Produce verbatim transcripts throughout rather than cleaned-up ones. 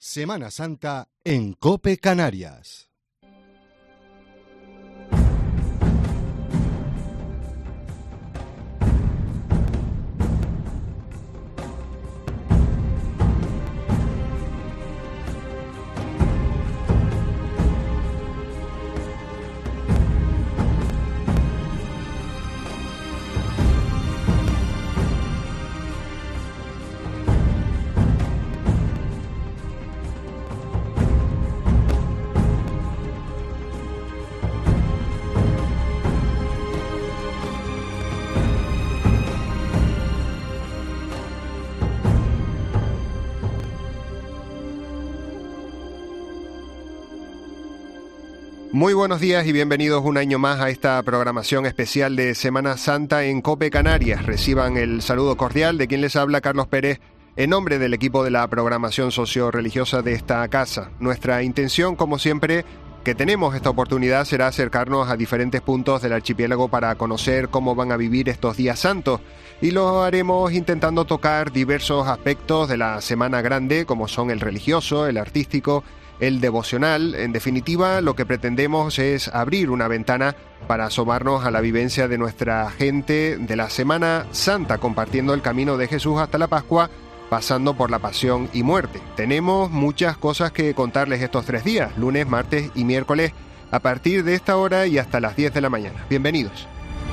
Semana Santa en COPE Canarias. Muy buenos días y bienvenidos un año más a esta programación especial de Semana Santa en COPE Canarias. Reciban el saludo cordial de quien les habla, Carlos Pérez, en nombre del equipo de la programación socio-religiosa de esta casa. Nuestra intención, como siempre, que tenemos esta oportunidad, será acercarnos a diferentes puntos del archipiélago para conocer cómo van a vivir estos días santos. Y lo haremos intentando tocar diversos aspectos de la Semana Grande, como son el religioso, el artístico, el devocional. En definitiva, lo que pretendemos es abrir una ventana para asomarnos a la vivencia de nuestra gente de la Semana Santa, compartiendo el camino de Jesús hasta la Pascua, pasando por la pasión y muerte. Tenemos muchas cosas que contarles estos tres días, lunes, martes y miércoles, a partir de esta hora y hasta las diez de la mañana. Bienvenidos.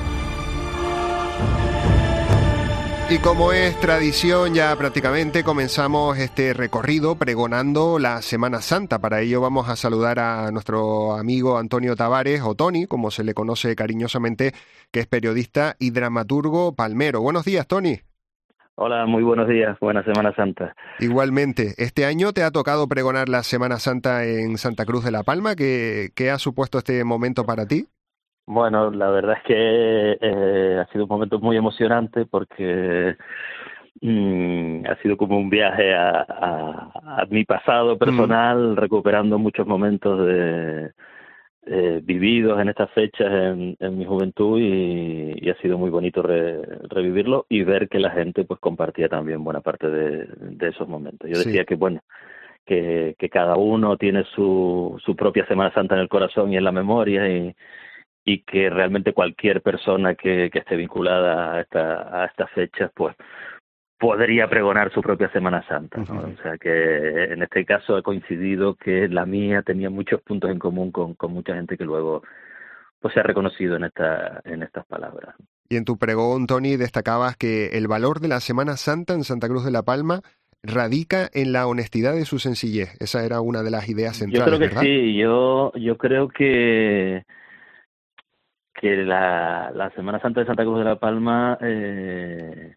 Y como es tradición, ya prácticamente comenzamos este recorrido pregonando la Semana Santa. Para ello vamos a saludar a nuestro amigo Antonio Tavares, o Tony, como se le conoce cariñosamente, que es periodista y dramaturgo palmero. Buenos días, Tony. Hola, muy buenos días, buena Semana Santa. Igualmente, este año te ha tocado pregonar la Semana Santa en Santa Cruz de la Palma. ¿Qué, qué ha supuesto este momento para ti? Bueno, la verdad es que eh, ha sido un momento muy emocionante porque mm, ha sido como un viaje a, a, a mi pasado personal, mm. recuperando muchos momentos de, eh, vividos en estas fechas en, en mi juventud y, y ha sido muy bonito re, revivirlo y ver que la gente pues compartía también buena parte de, de esos momentos. Yo decía sí. que bueno, que, que cada uno tiene su, su propia Semana Santa en el corazón y en la memoria y y que realmente cualquier persona que, que esté vinculada a, esta, a estas fechas, pues podría pregonar su propia Semana Santa, ¿no? Uh-huh. O sea que en este caso ha coincidido que la mía tenía muchos puntos en común con, con mucha gente que luego pues se ha reconocido en esta en estas palabras. Y en tu pregón, Tony, destacabas que el valor de la Semana Santa en Santa Cruz de la Palma radica en la honestidad de su sencillez. Esa era una de las ideas centrales, yo creo que ¿verdad? Sí, yo, yo creo que que la, la Semana Santa de Santa Cruz de la Palma eh,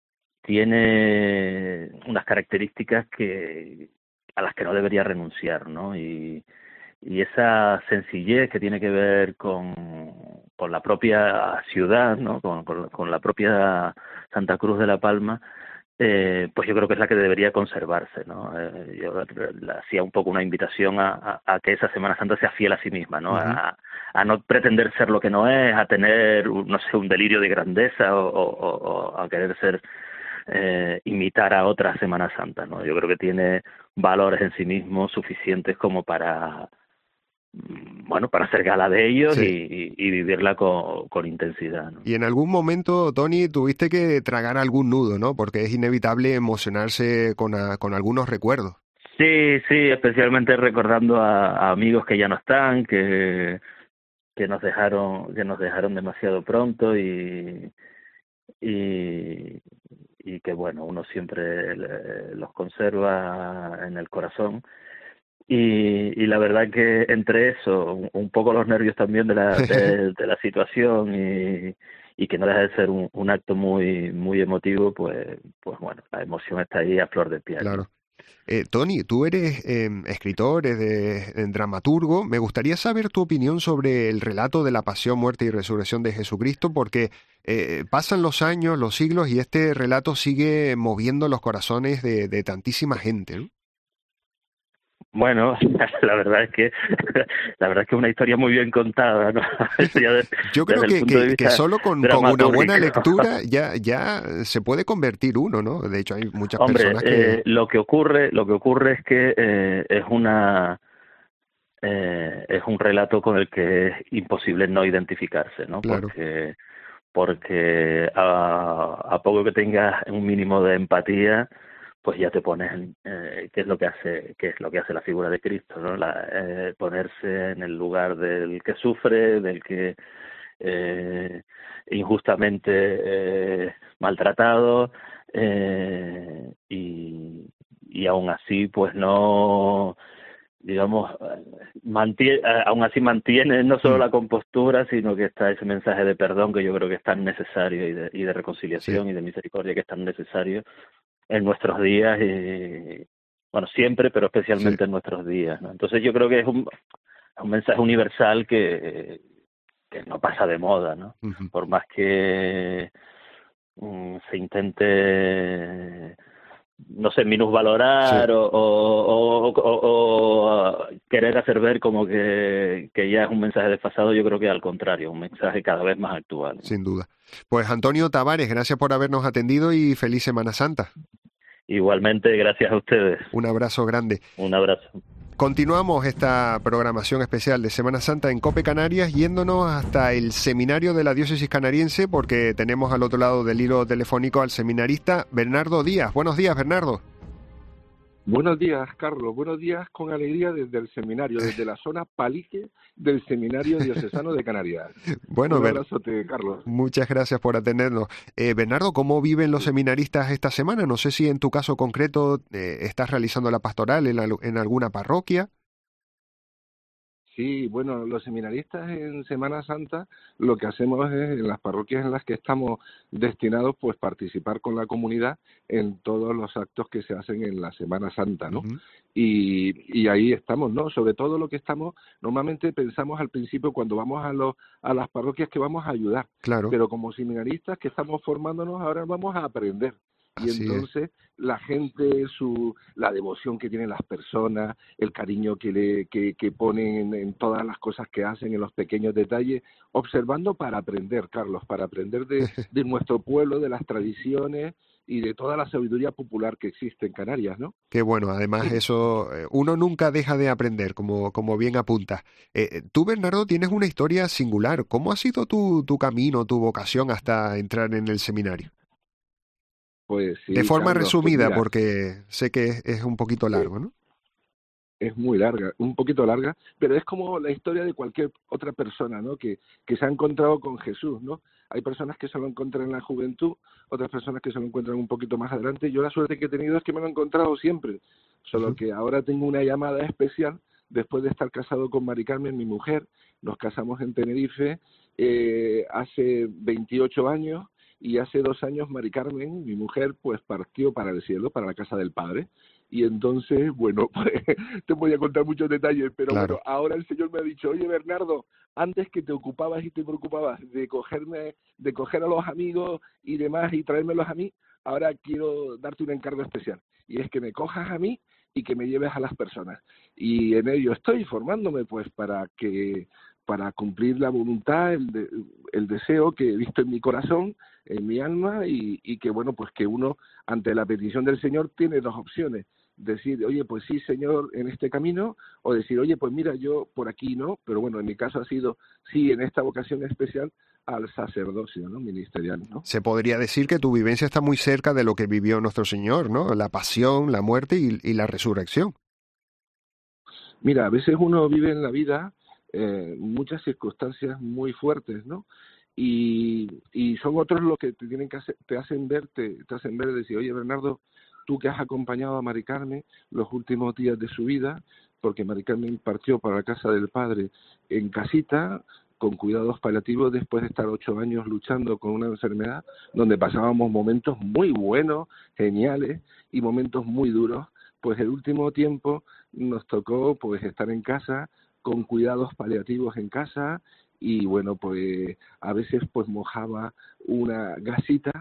tiene unas características que a las que no debería renunciar, ¿no? Y, y esa sencillez que tiene que ver con, con la propia ciudad, ¿no? Con, con, con la propia Santa Cruz de la Palma, eh, pues yo creo que es la que debería conservarse, ¿no? Eh, yo le hacía un poco una invitación a, a, a que esa Semana Santa sea fiel a sí misma, ¿no? Uh-huh. A, a no pretender ser lo que no es, a tener, no sé, un delirio de grandeza o, o, o a querer ser, eh, imitar a otra Semana Santa, ¿no? Yo creo que tiene valores en sí mismos suficientes como para, bueno, para hacer gala de ellos sí. y, y vivirla con, con intensidad, ¿no? Y en algún momento, Tony, tuviste que tragar algún nudo, ¿no? Porque es inevitable emocionarse con, a, con algunos recuerdos. Sí, sí, especialmente recordando a, a amigos que ya no están, que que nos dejaron que nos dejaron demasiado pronto y y, y que bueno, uno siempre le, los conserva en el corazón y, y la verdad que entre eso un, un poco los nervios también de la de, de la situación y, y que no deja de ser un, un acto muy muy emotivo, pues pues bueno, la emoción está ahí a flor de piel. Claro. Eh, Tony, tú eres eh, escritor, eres eh, dramaturgo. Me gustaría saber tu opinión sobre el relato de la pasión, muerte y resurrección de Jesucristo, porque eh, pasan los años, los siglos, y este relato sigue moviendo los corazones de, de tantísima gente, ¿no? Bueno, la verdad es que la verdad es que es una historia muy bien contada, ¿no? De, Yo creo que, que, que solo con, con una buena lectura ya ya se puede convertir uno, ¿no? De hecho, hay muchas Hombre, personas que... eh, lo que ocurre, lo que ocurre es que eh, es una eh, es un relato con el que es imposible no identificarse, ¿no? Claro. Porque porque a, a poco que tengas un mínimo de empatía, pues ya te pones en, eh, qué es lo que hace qué es lo que hace la figura de Cristo, ¿no? La, eh, ponerse en el lugar del que sufre, del que eh, injustamente eh, maltratado, eh, y y aún así pues no, digamos, mantiene, aún así mantiene no solo Mm. la compostura, sino que está ese mensaje de perdón que yo creo que es tan necesario, y de, y de reconciliación, Sí. y de misericordia, que es tan necesario en nuestros días, y bueno, siempre, pero especialmente Sí. en nuestros días, ¿no? Entonces yo creo que es un, un mensaje universal que, que no pasa de moda, ¿no? Uh-huh. Por más que um, se intente, no sé, minusvalorar, Sí. o, o, o, o, o querer hacer ver como que, que ya es un mensaje desfasado, yo creo que al contrario, un mensaje cada vez más actual, ¿no? Sin duda. Pues Antonio Tavares, gracias por habernos atendido y feliz Semana Santa. Igualmente, gracias a ustedes. Un abrazo grande. Un abrazo. Continuamos esta programación especial de Semana Santa en COPE Canarias, yéndonos hasta el seminario de la diócesis canariense, porque tenemos al otro lado del hilo telefónico al seminarista Bernardo Díaz. Buenos días, Bernardo. Buenos días, Carlos. Buenos días con alegría desde el seminario, desde la zona Palique del Seminario Diocesano de Canarias. Bueno, un Ber- abrazote, Carlos. muchas gracias por atendernos. Eh, Bernardo, ¿cómo viven los Sí. seminaristas esta semana? No sé si en tu caso concreto eh, estás realizando la pastoral en, la- en alguna parroquia. Sí, bueno, los seminaristas en Semana Santa lo que hacemos es, en las parroquias en las que estamos destinados, pues participar con la comunidad en todos los actos que se hacen en la Semana Santa, ¿no? Uh-huh. Y, y ahí estamos, ¿no? Sobre todo lo que estamos, normalmente pensamos al principio cuando vamos a, los, a las parroquias que vamos a ayudar, Claro, pero como seminaristas que estamos formándonos ahora vamos a aprender. Y así es. entonces la gente, su la devoción que tienen las personas, el cariño que le que, que ponen en, en todas las cosas que hacen, en los pequeños detalles, observando para aprender, Carlos, para aprender de, de nuestro pueblo, de las tradiciones y de toda la sabiduría popular que existe en Canarias, ¿no? Qué bueno, además eso, eh, uno nunca deja de aprender, como, como bien apuntas. Eh, eh, tú, Bernardo, tienes una historia singular. ¿Cómo ha sido tu, tu camino, tu vocación hasta entrar en el seminario? Pues De sí, forma Carlos, pues resumida, mira, porque sé que es, es un poquito eh, largo, ¿no? es muy larga, un poquito larga, pero es como la historia de cualquier otra persona, ¿no? Que, que se ha encontrado con Jesús, ¿no? Hay personas que se lo encuentran en la juventud, otras personas que se lo encuentran un poquito más adelante. Yo la suerte que he tenido es que me lo he encontrado siempre, solo Ujú. que ahora tengo una llamada especial después de estar casado con Mari Carmen, mi mujer. Nos casamos en Tenerife eh, hace veintiocho años, y hace dos años Mari Carmen, mi mujer, pues partió para el cielo, para la casa del Padre. Y entonces, bueno, pues te voy a contar muchos detalles, pero bueno, Claro. ahora el Señor me ha dicho, oye Bernardo, antes que te ocupabas y te preocupabas de cogerme, de coger a los amigos y demás y traérmelos a mí, ahora quiero darte un encargo especial, y es que me cojas a mí y que me lleves a las personas. Y en ello estoy formándome, pues, para que para cumplir la voluntad, el, de, el deseo que he visto en mi corazón, en mi alma, y, y que, bueno, pues que uno, ante la petición del Señor, tiene dos opciones: decir, oye, pues sí, Señor, en este camino, o decir, oye, pues mira, yo por aquí no, pero bueno, en mi caso ha sido, sí, en esta vocación especial, al sacerdocio, ¿no? Ministerial, ¿no? Se podría decir que tu vivencia está muy cerca de lo que vivió nuestro Señor, ¿no? La pasión, la muerte y, y la resurrección. Mira, a veces uno vive en la vida eh, muchas circunstancias muy fuertes, ¿no? Y, y son otros los que te tienen que hacer, te hacen ver, te, te hacen ver y decir, oye Bernardo, tú que has acompañado a Mari Carmen los últimos días de su vida, porque Mari Carmen partió para la casa del Padre en casita, con cuidados paliativos, después de estar ocho años luchando con una enfermedad, donde pasábamos momentos muy buenos, geniales, y momentos muy duros. Pues el último tiempo nos tocó pues estar en casa, con cuidados paliativos en casa, y bueno, pues a veces pues mojaba una gasita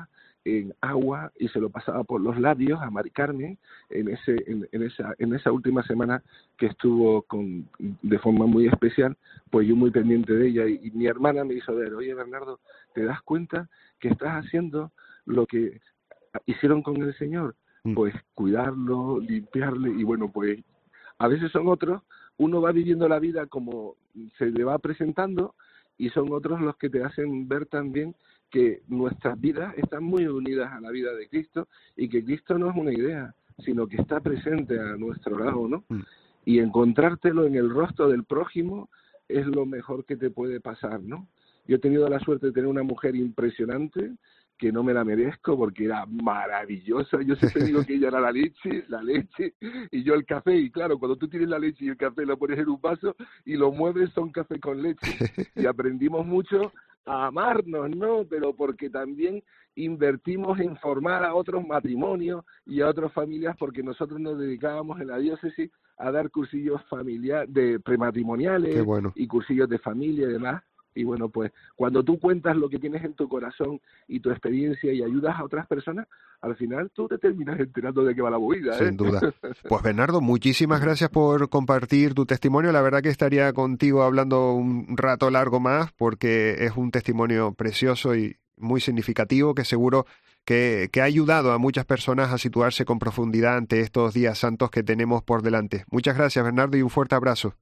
en agua y se lo pasaba por los labios a Mari Carmen en ese en, en esa en esa última semana que estuvo con de forma muy especial, pues yo muy pendiente de ella, y, y mi hermana me hizo ver: oye, Bernardo, ¿te das cuenta que estás haciendo lo que hicieron con el Señor? Mm. Pues cuidarlo, limpiarle, y bueno, pues a veces son otros, uno va viviendo la vida como se le va presentando, y son otros los que te hacen ver también que nuestras vidas están muy unidas a la vida de Cristo, y que Cristo no es una idea, sino que está presente a nuestro lado, ¿no? Mm. Y encontrártelo en el rostro del prójimo es lo mejor que te puede pasar, ¿no? Yo he tenido la suerte de tener una mujer impresionante, que no me la merezco porque era maravillosa. Yo siempre digo que ella era la leche, la leche, y yo el café. Y claro, cuando tú tienes la leche y el café lo pones en un vaso y lo mueves, son café con leche. Y aprendimos mucho a amarnos, ¿no? Pero porque también invertimos en formar a otros matrimonios y a otras familias, porque nosotros nos dedicábamos en la diócesis a dar cursillos familiares, de prematrimoniales. Qué bueno. Y cursillos de familia y demás. Y bueno, pues cuando tú cuentas lo que tienes en tu corazón y tu experiencia y ayudas a otras personas, al final tú te terminas enterando de qué va la movida, ¿eh? Sin duda. Pues Bernardo, muchísimas gracias por compartir tu testimonio. La verdad que estaría contigo hablando un rato largo más, porque es un testimonio precioso y muy significativo, que seguro que, que ha ayudado a muchas personas a situarse con profundidad ante estos días santos que tenemos por delante. Muchas gracias, Bernardo, y un fuerte abrazo.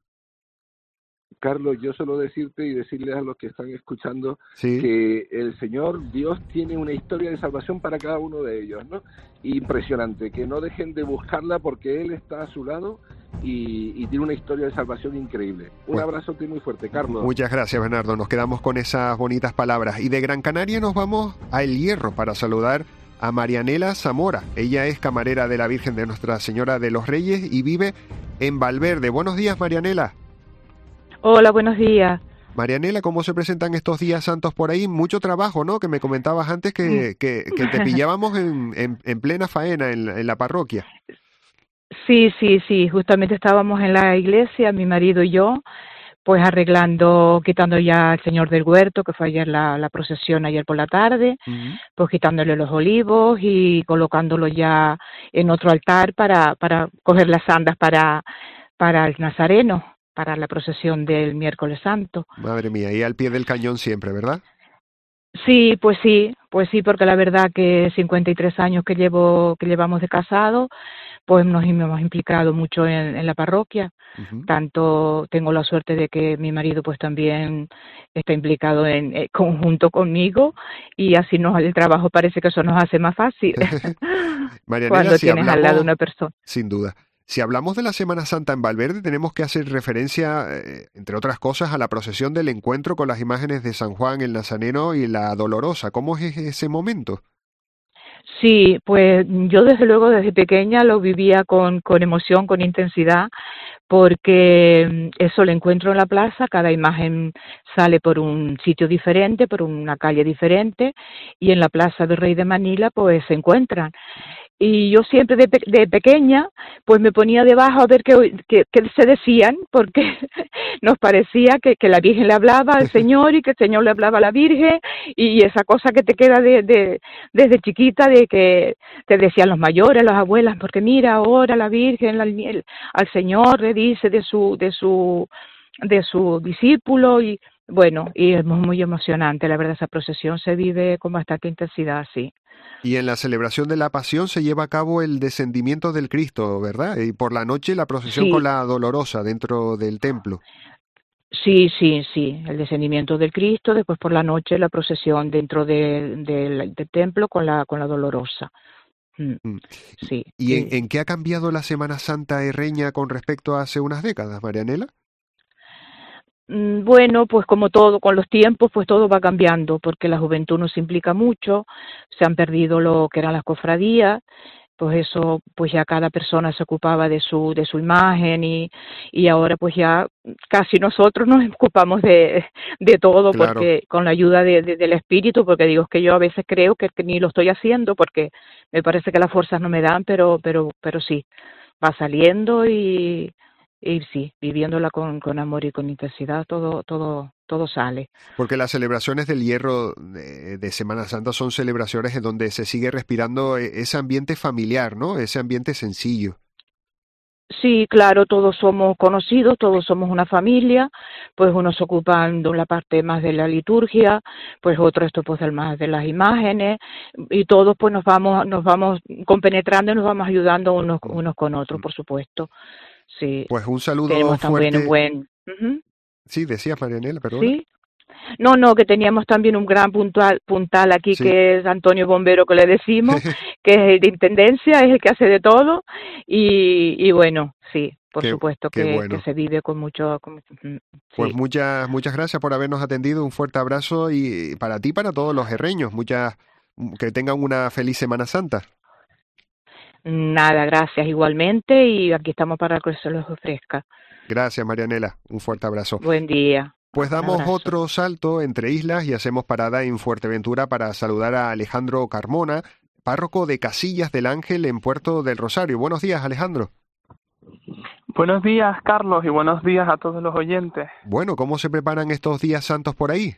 Carlos, yo solo decirte y decirles a los que están escuchando, ¿Sí? que el Señor Dios tiene una historia de salvación para cada uno de ellos, ¿no? Impresionante, que no dejen de buscarla, porque Él está a su lado y, y tiene una historia de salvación increíble. Un Bueno, abrazote muy fuerte, Carlos. Muchas gracias, Bernardo. Nos quedamos con esas bonitas palabras. Y de Gran Canaria nos vamos a El Hierro para saludar a Marianela Zamora. Ella es camarera de la Virgen de Nuestra Señora de los Reyes y vive en Valverde. Buenos días, Marianela. Hola, buenos días. Marianela, ¿cómo se presentan estos días santos por ahí? Mucho trabajo, ¿no? Que me comentabas antes que, que, que te pillábamos en, en, en plena faena en, en la parroquia. Sí, sí, sí, justamente estábamos en la iglesia, mi marido y yo, pues arreglando, quitando ya al Señor del Huerto, que fue ayer la, la procesión, ayer por la tarde, Uh-huh. pues quitándole los olivos y colocándolo ya en otro altar para, para coger las andas para, para el Nazareno, para la procesión del miércoles santo. Madre mía, y al pie del cañón siempre, ¿verdad? Sí, pues sí, pues sí, porque la verdad que cincuenta y tres años que llevo, que llevamos de casado, pues nos hemos implicado mucho en, en la parroquia. Uh-huh. Tanto tengo la suerte de que mi marido pues también está implicado en eh, conjunto conmigo, y así nos el trabajo parece que eso nos hace más fácil Marianela, cuando si tienes hablamos, al lado una persona. sin duda, si hablamos de la Semana Santa en Valverde, tenemos que hacer referencia, eh, entre otras cosas, a la procesión del encuentro con las imágenes de San Juan el Nazareno y la Dolorosa. ¿Cómo es ese momento? Sí, pues yo desde luego desde pequeña lo vivía con, con emoción, con intensidad, porque eso lo encuentro en la plaza, cada imagen sale por un sitio diferente, por una calle diferente, y en la plaza del Rey de Manila pues se encuentran. Y yo siempre de, pe de pequeña pues me ponía debajo a ver qué, qué, qué se decían, porque nos parecía que, que la Virgen le hablaba al Señor y que el Señor le hablaba a la Virgen, y esa cosa que te queda de, de, desde chiquita, de que te decían los mayores, las abuelas, porque mira ahora la Virgen la, el, al Señor le dice de su, de su, de su discípulo, y bueno, y es muy emocionante, la verdad esa procesión se vive con bastante intensidad, sí. Y en la celebración de la Pasión se lleva a cabo el descendimiento del Cristo, ¿verdad? Y por la noche la procesión Sí. con la Dolorosa dentro del templo. Sí, sí, sí, el descendimiento del Cristo, después por la noche la procesión dentro de, de, del templo con la, con la Dolorosa. Mm, Mm. sí. ¿Y en, sí. en qué ha cambiado la Semana Santa herreña con respecto a hace unas décadas, Marianela? Bueno, pues como todo, con los tiempos, pues todo va cambiando, porque la juventud nos implica mucho, se han perdido lo que eran las cofradías, pues eso, pues ya cada persona se ocupaba de su de su imagen, y, y ahora pues ya casi nosotros nos ocupamos de, de todo, Claro. porque con la ayuda de, de, del Espíritu, porque digo, es que yo a veces creo que, que ni lo estoy haciendo, porque me parece que las fuerzas no me dan, pero, pero, pero sí, va saliendo y y sí, viviéndola con, con amor y con intensidad, todo, todo, todo sale. Porque las celebraciones del Hierro de, de Semana Santa son celebraciones en donde se sigue respirando ese ambiente familiar, ¿no? Ese ambiente sencillo. Sí, claro, todos somos conocidos, todos somos una familia, pues unos se ocupan de la parte más de la liturgia, pues otros esto pues del más de las imágenes, y todos pues nos vamos, nos vamos compenetrando y nos vamos ayudando unos, unos con otros, por supuesto. Sí. Pues un saludo Tenemos fuerte. también un buen... Uh-huh. Sí, decías, Marianela, perdón. Sí. No, no, que teníamos también un gran puntual, puntal aquí, sí, que es Antonio Bombero, que le decimos, que es el de Intendencia, es el que hace de todo, y, y bueno, sí, por qué, supuesto qué que, bueno. que se vive con mucho... Con, sí. Pues muchas muchas gracias por habernos atendido, un fuerte abrazo, y para ti y para todos los herreños, muchas, que tengan una feliz Semana Santa. Nada, gracias igualmente, y aquí estamos para que se los ofrezca. Gracias, Marianela, un fuerte abrazo. Buen día. Pues damos otro salto entre islas y hacemos parada en Fuerteventura para saludar a Alejandro Carmona, párroco de Casillas del Ángel en Puerto del Rosario. Buenos días, Alejandro. Buenos días, Carlos, y buenos días a todos los oyentes. Bueno, ¿cómo se preparan estos días santos por ahí?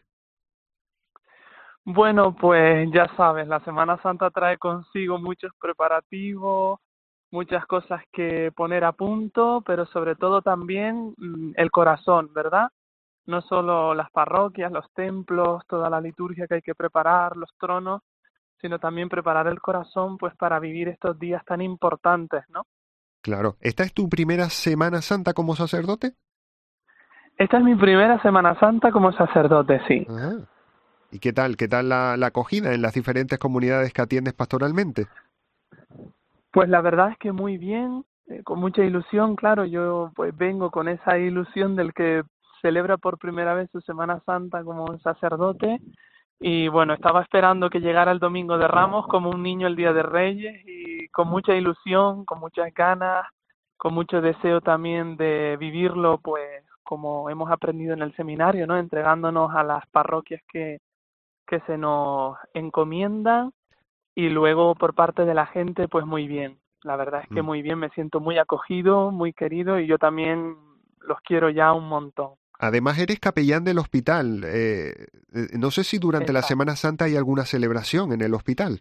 Bueno, pues ya sabes, la Semana Santa trae consigo muchos preparativos, muchas cosas que poner a punto, pero sobre todo también el corazón, ¿verdad? No solo las parroquias, los templos, toda la liturgia que hay que preparar, los tronos, sino también preparar el corazón pues para vivir estos días tan importantes, ¿no? Claro. ¿Esta es tu primera Semana Santa como sacerdote? Esta es mi primera Semana Santa como sacerdote, sí. Ajá. ¿Y qué tal? ¿Qué tal la, la acogida en las diferentes comunidades que atiendes pastoralmente? Pues la verdad es que muy bien, eh, con mucha ilusión, claro, yo pues vengo con esa ilusión del que celebra por primera vez su Semana Santa como un sacerdote, y bueno, estaba esperando que llegara el Domingo de Ramos como un niño el Día de Reyes, y con mucha ilusión, con muchas ganas, con mucho deseo también de vivirlo pues como hemos aprendido en el seminario, ¿no? Entregándonos a las parroquias que, que se nos encomiendan, y luego por parte de la gente pues muy bien, la verdad es que muy bien, me siento muy acogido, muy querido, y yo también los quiero ya un montón. Además eres capellán del hospital. Eh, no sé si durante Exacto. la Semana Santa hay alguna celebración en el hospital.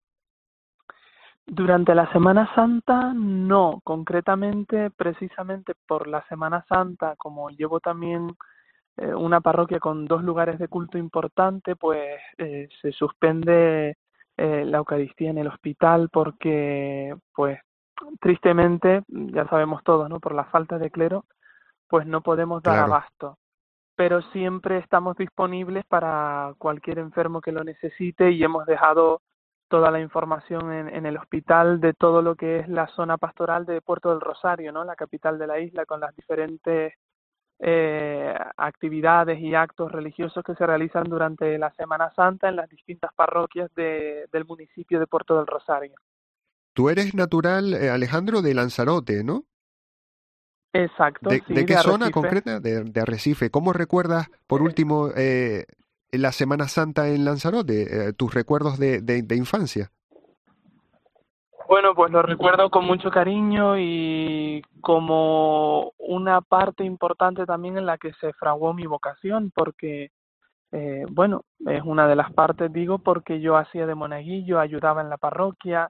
Durante la Semana Santa no, concretamente precisamente por la Semana Santa, como llevo también eh, una parroquia con dos lugares de culto importante, pues eh, se suspende eh, la Eucaristía en el hospital porque pues tristemente, ya sabemos todos, ¿no? Por la falta de clero, pues no podemos dar Claro. abasto, pero siempre estamos disponibles para cualquier enfermo que lo necesite, y hemos dejado toda la información en, en el hospital de todo lo que es la zona pastoral de Puerto del Rosario, ¿no? La capital de la isla, con las diferentes eh, actividades y actos religiosos que se realizan durante la Semana Santa en las distintas parroquias de, del municipio de Puerto del Rosario. Tú eres natural, eh, Alejandro, de Lanzarote, ¿no? Exacto, ¿De, sí, ¿de qué de zona Arrecife. concreta? De, de Arrecife. ¿Cómo recuerdas, por último, eh, la Semana Santa en Lanzarote? Eh, ¿Tus recuerdos de, de, de infancia? Bueno, pues lo recuerdo con mucho cariño y como una parte importante también en la que se fraguó mi vocación, porque, eh, bueno, es una de las partes, digo, porque yo hacía de monaguillo, ayudaba en la parroquia,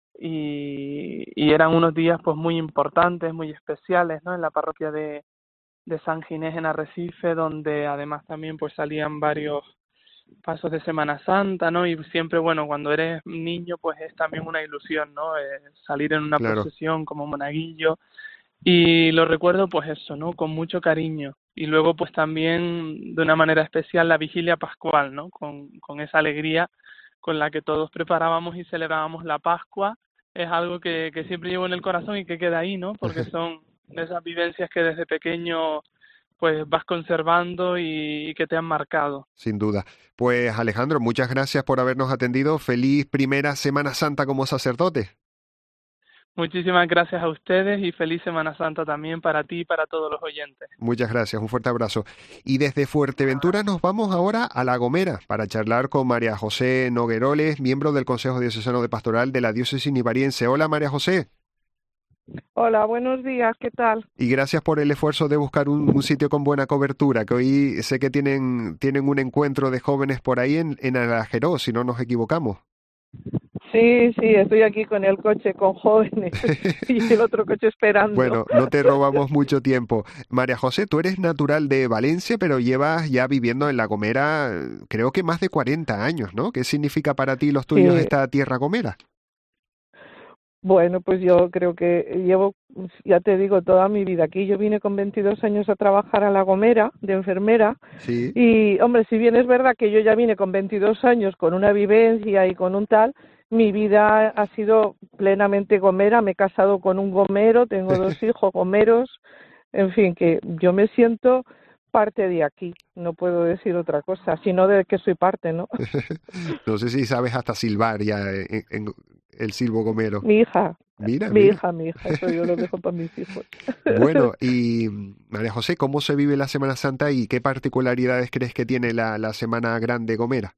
y, y eran unos días pues muy importantes, muy especiales, ¿no? En la parroquia de, de San Ginés en Arrecife, donde además también pues salían varios pasos de Semana Santa, ¿no? Y siempre, bueno, cuando eres niño pues es también una ilusión, ¿no? Eh, salir en una Claro. procesión como monaguillo, y lo recuerdo pues eso, ¿no? Con mucho cariño. Y luego pues también de una manera especial la vigilia pascual, ¿no? Con, con esa alegría con la que todos preparábamos y celebrábamos la Pascua, es algo que, que siempre llevo en el corazón y que queda ahí, ¿no? Porque son esas vivencias que desde pequeño pues vas conservando y, y que te han marcado. Sin duda. Pues Alejandro, muchas gracias por habernos atendido. Feliz primera Semana Santa como sacerdote. Muchísimas gracias a ustedes y feliz Semana Santa también para ti y para todos los oyentes. Muchas gracias, un fuerte abrazo. Y desde Fuerteventura nos vamos ahora a La Gomera para charlar con María José Nogueroles, miembro del Consejo Diocesano de Pastoral de la Diócesis Nivariense. Hola, María José. Hola, buenos días, ¿qué tal? Y gracias por el esfuerzo de buscar un, un sitio con buena cobertura, que hoy sé que tienen, tienen un encuentro de jóvenes por ahí en, en Alajeró, si no nos equivocamos. Sí, sí, estoy aquí con el coche con jóvenes y el otro coche esperando. Bueno, no te robamos mucho tiempo. María José, tú eres natural de Valencia, pero llevas ya viviendo en La Gomera, creo que más de cuarenta años, ¿no? ¿Qué significa para ti los tuyos Sí. esta tierra gomera? Bueno, pues yo creo que llevo, ya te digo, toda mi vida aquí. Yo vine con veintidós años a trabajar a La Gomera de enfermera Sí. y, hombre, si bien es verdad que yo ya vine con veintidós años con una vivencia y con un tal, mi vida ha sido plenamente gomera. Me he casado con un gomero, tengo dos hijos gomeros, en fin, que yo me siento parte de aquí, no puedo decir otra cosa, sino de que soy parte, ¿no? No sé si sabes hasta silbar ya en, en el silbo gomero. Mi hija, Mira, mi mira. hija, mi hija, eso yo lo dejo para mis hijos. Bueno, y María José, ¿cómo se vive la Semana Santa y qué particularidades crees que tiene la, la Semana Grande Gomera?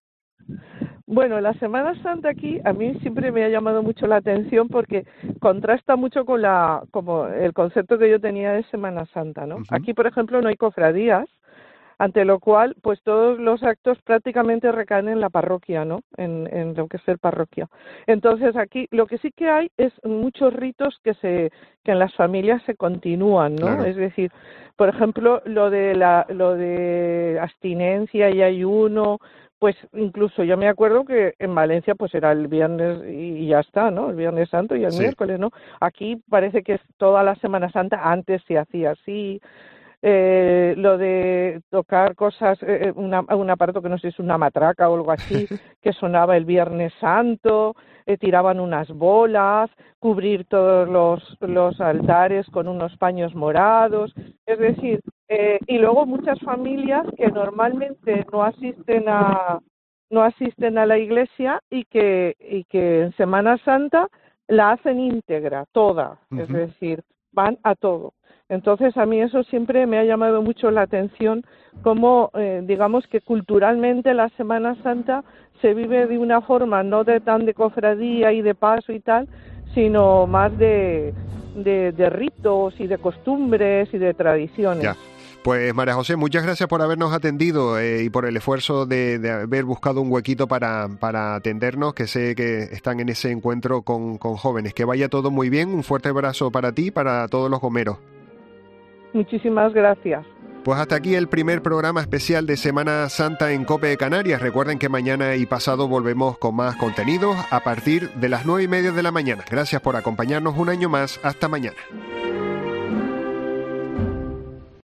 Bueno, la Semana Santa aquí a mí siempre me ha llamado mucho la atención porque contrasta mucho con la, como el concepto que yo tenía de Semana Santa, ¿no? Ujú. Aquí, por ejemplo, no hay cofradías, ante lo cual, pues todos los actos prácticamente recaen en la parroquia, ¿no? En, en lo que es el parroquia. Entonces aquí lo que sí que hay es muchos ritos que se, que en las familias se continúan, ¿no? Claro. Es decir, por ejemplo, lo de la, lo de abstinencia y ayuno, pues incluso yo me acuerdo que en Valencia pues era el viernes y ya está, ¿no? El Viernes Santo y el Sí. miércoles, ¿no? Aquí parece que es toda la Semana Santa, antes se hacía así. Eh, lo de tocar cosas, eh, una, un aparato que no sé si es una matraca o algo así, que sonaba el Viernes Santo, eh, tiraban unas bolas, cubrir todos los, los altares con unos paños morados, es decir, eh, y luego muchas familias que normalmente no asisten a no asisten a la iglesia y que y que en Semana Santa la hacen íntegra, toda, es Ujú. decir, van a todo. Entonces, a mí eso siempre me ha llamado mucho la atención, cómo, eh, digamos que culturalmente la Semana Santa se vive de una forma no de tan de cofradía y de paso y tal, sino más de, de, de ritos y de costumbres y de tradiciones. Ya. Pues María José, muchas gracias por habernos atendido eh, y por el esfuerzo de, de haber buscado un huequito para, para atendernos, que sé que están en ese encuentro con, con jóvenes. Que vaya todo muy bien, un fuerte abrazo para ti y para todos los gomeros. Muchísimas gracias. Pues hasta aquí el primer programa especial de Semana Santa en COPE Canarias. Recuerden que mañana y pasado volvemos con más contenidos a partir de las nueve y media de la mañana. Gracias por acompañarnos un año más. Hasta mañana.